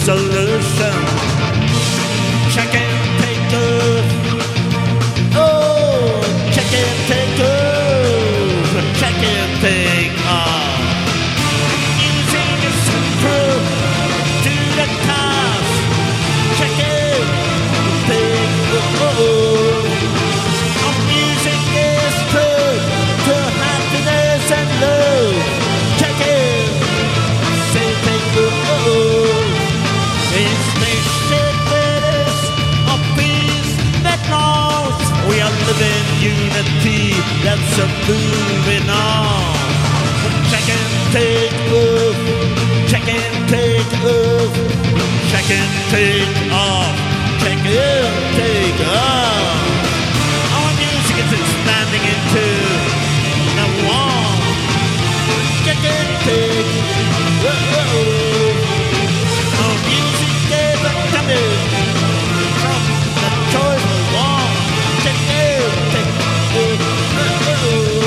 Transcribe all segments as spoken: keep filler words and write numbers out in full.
solution. Check and take off. Oh, check and take off. Check and take off. Using a screw to the task. Check and take off. I'm using this screw to happiness and love. Check it. Say take off. It's spaceship with us, a peace that knows we are living unity, that's a moving on. Check and take off, check and take off, check and take off, check and take off. Our music is expanding into the wall. Check and take off. Our music is coming from the joyful wall. Check and take off.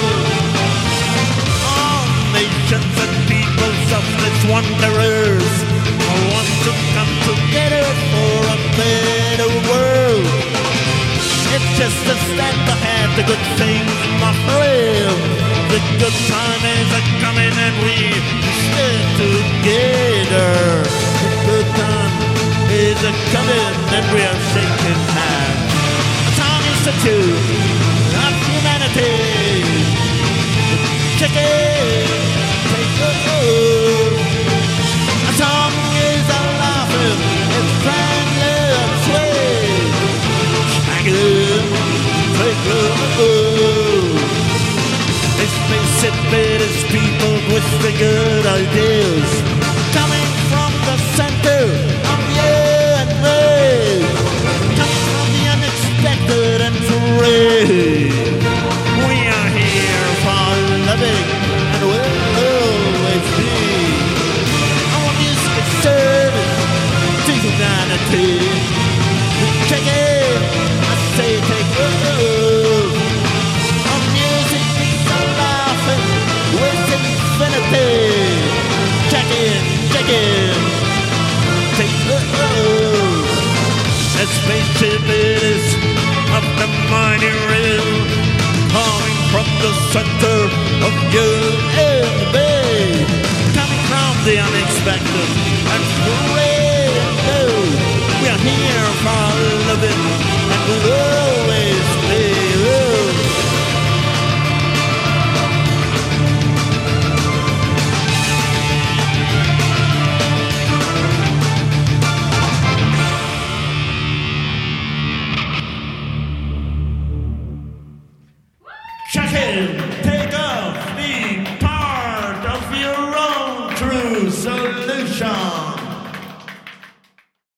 All nations and peoples of this wanderers want to come together for a better world. It's just a step ahead, the good things must live. The good time is a-coming and we stand together. The good time is a-coming and we are shaking hands. A song is the tune of humanity. Check it, take it. A song is a laughing, it's friendly and sweet. Check it, take it. This spaceship is people with the good ideas, coming from the center of you and me, coming from the unexpected and free. We are here for loving and will always be. Our music is service to humanity. Check it, I say take it. Our music is a laughing with infinity. Check it, check it, take it. A spaceship is of the mighty rail, coming from the center of you and me, coming from the unexpected and free and new. We are here for living